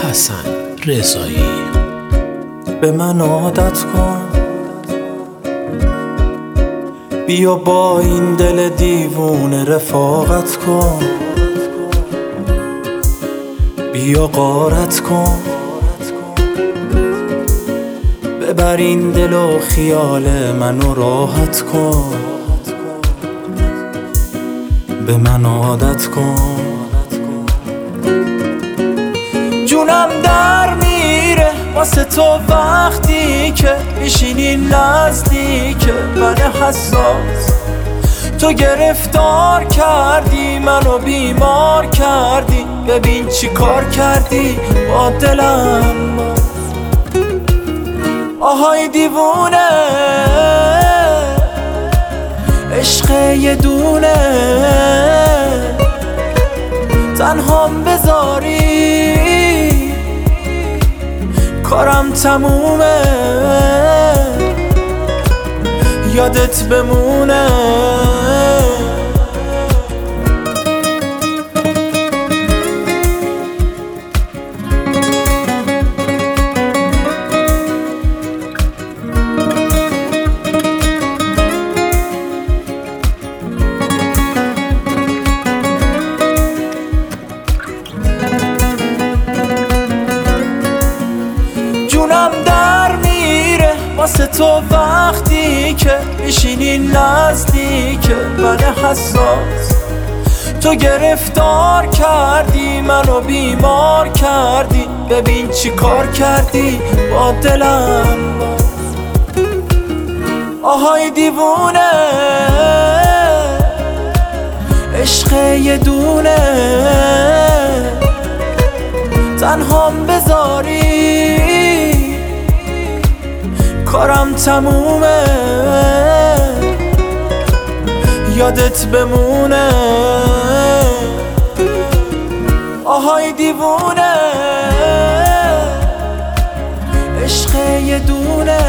حسن رضایی. به من عادت کن، بیا با این دل دیوونه رفاقت کن، بیا غارت کن، ببر این دل و خیال منو راحت کن، به من عادت کن. جونم در میره واسه تو وقتی که میشینی نزدیک من حساس. تو گرفتار کردی منو بیمار کردی، ببین چی کار کردی با دلم. آهای دیوونه عشق یه دونه، تنهام بذاری کارم تمومه، یادت بمونه. جونم در میره واسه تو وقتی که میشینی نزدیک من حساس. تو گرفتار کردی منو بیمار کردی، ببین چی کار کردی با دلم. آهای دیوونه عشق یه دونه، تنهام بذاری کارم تمومه، یادت بمونه. آهای دیوونه عشق یه دونه،